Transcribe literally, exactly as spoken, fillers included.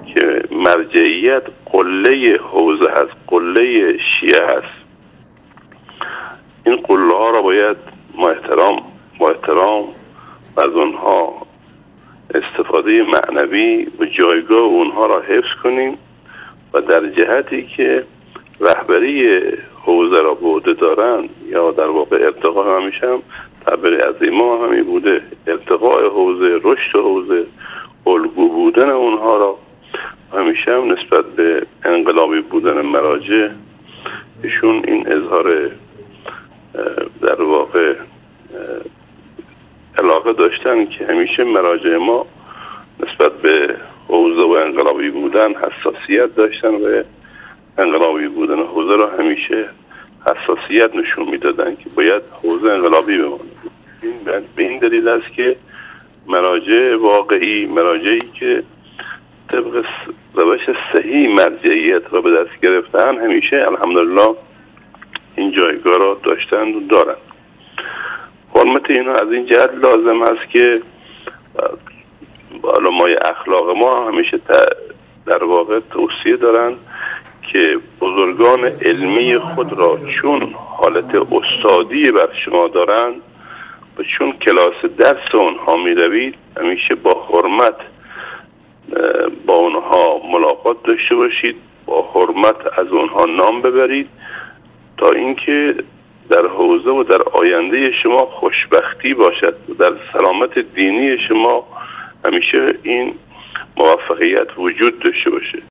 که مرجعیت قله حوزه هست، قله شیعه هست. این قله ها را باید ما احترام با احترام از اونها استفاده معنوی و جایگاه اونها را حفظ کنیم و در جهتی که رهبری حوزه را به عهده دارند یا در واقع ارتقا همیشه هم تعبیر از امام همی بوده، ارتقاء حوزه، رشد حوزه، الگو بودن اونها را همیشه هم نسبت به انقلابی بودن مراجع ایشون این اظهار در واقع علاقه داشتن که همیشه مراجع ما نسبت به حوزه و انقلابی بودن حساسیت داشتن و انقلابی بودن حوزه را همیشه حساسیت نشون میدادن که باید حوزه انقلابی بماند. این به این دلیل است که مراجع واقعی، مراجعی که طبق روش صحیح مرجعیت را به دست گرفتن همیشه الحمدلله این جایگاه را داشتند و دارند. حرمت اینها از این جهت لازم است که علمای اخلاق ما همیشه در واقع توصیه دارند که بزرگان علمی خود را چون حالت استادی بر شما دارند و چون کلاس درس اونها می روید همیشه با حرمت با اونها ملاقات داشته باشید، با حرمت از اونها نام ببرید تا اینکه در حوزه و در آینده شما خوشبختی باشد و در سلامت دینی شما همیشه این موفقیت وجود داشته باشه.